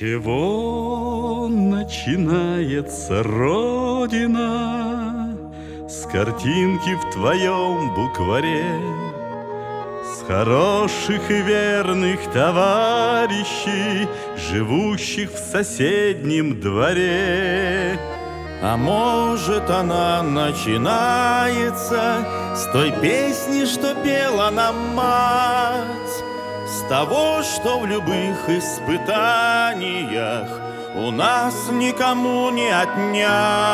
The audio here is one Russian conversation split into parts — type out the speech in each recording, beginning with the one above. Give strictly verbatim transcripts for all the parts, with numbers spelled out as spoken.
чего начинается Родина? С картинки в твоем букваре, с хороших и верных товарищей, живущих в соседнем дворе. А может, она начинается с той песни, что пела нам мать, с того, что в любых испытаниях у нас никому не отнять.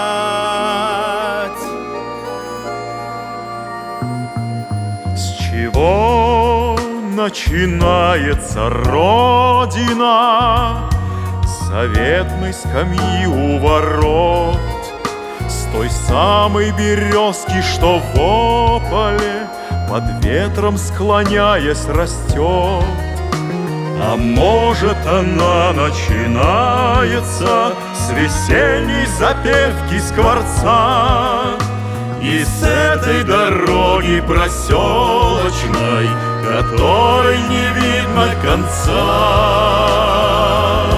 С чего начинается Родина? С заветной скамьи у ворот, с той самой березки, что в ополе под ветром склоняясь растет. А может, она начинается с весенней запевки скворца и с этой дороги проселочной, которой не видно конца.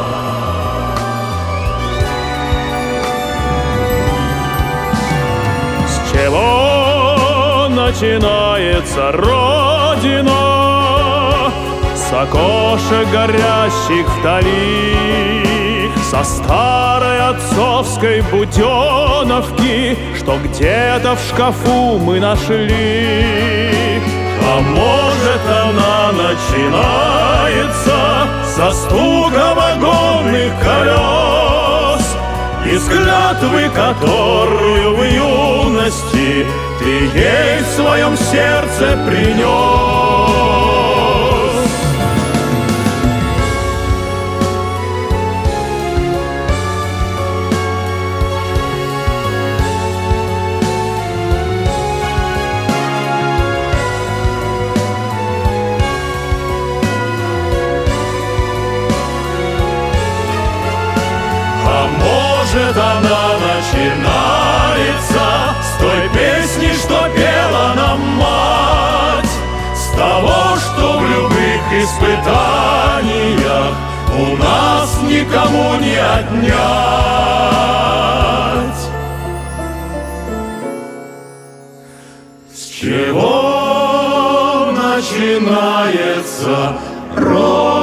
С чего начинается Родина? С окошек горящих вдали, со старой отцовской буденовки, что где-то в шкафу мы нашли. А может, она начинается со стука вагонных колес, из клятвы, которую в юности ты ей в своем сердце принес. Может, она начинается с той песни, что пела нам мать, с того, что в любых испытаниях у нас никому не отнять. С чего начинается Родина?